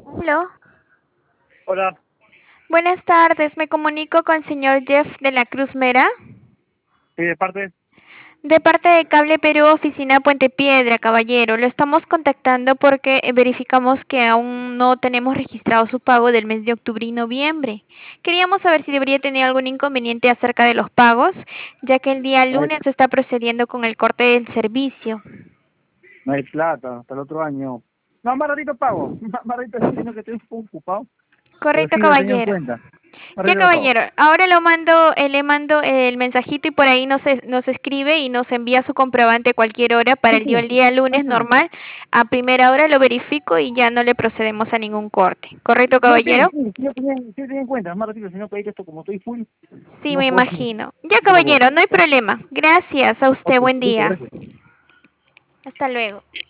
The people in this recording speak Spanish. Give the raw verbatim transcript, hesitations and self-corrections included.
Aló. Hola, Buenas tardes, me comunico con el señor Jeff de la Cruz Mera, sí, de parte, de parte de Cable Perú, oficina Puente Piedra, caballero. Lo estamos contactando porque eh, verificamos que aún no tenemos registrado su pago del mes de octubre y noviembre. Queríamos saber si debería tener algún inconveniente acerca de los pagos, ya que el día no hay, lunes se está procediendo con el corte del servicio. no hay plata hasta el otro año. No, más ratito pago, más, más ratito sí, sino que estoy un poco ocupado, pero Correcto, sí lo he tenido en caballero. cuenta. Más Ya, ratito lo pago. caballero, ahora lo mando, eh, le mando el mensajito y por ahí nos, es- nos escribe y nos envía su comprobante a cualquier hora para Sí, el sí, día, el día no, lunes sí, normal. A primera hora lo verifico y ya no le procedemos a ningún corte. ¿Correcto, no, sí, caballero? sí, sí, lo tenía, sí lo tenía en cuenta, más ratito, si no pedir esto como estoy full, Sí, no me puedo, imagino. Ya, no puedo. caballero, no hay ¿Ya? problema. Gracias a Ok, usted. Buen listo, día. gracias. Hasta luego.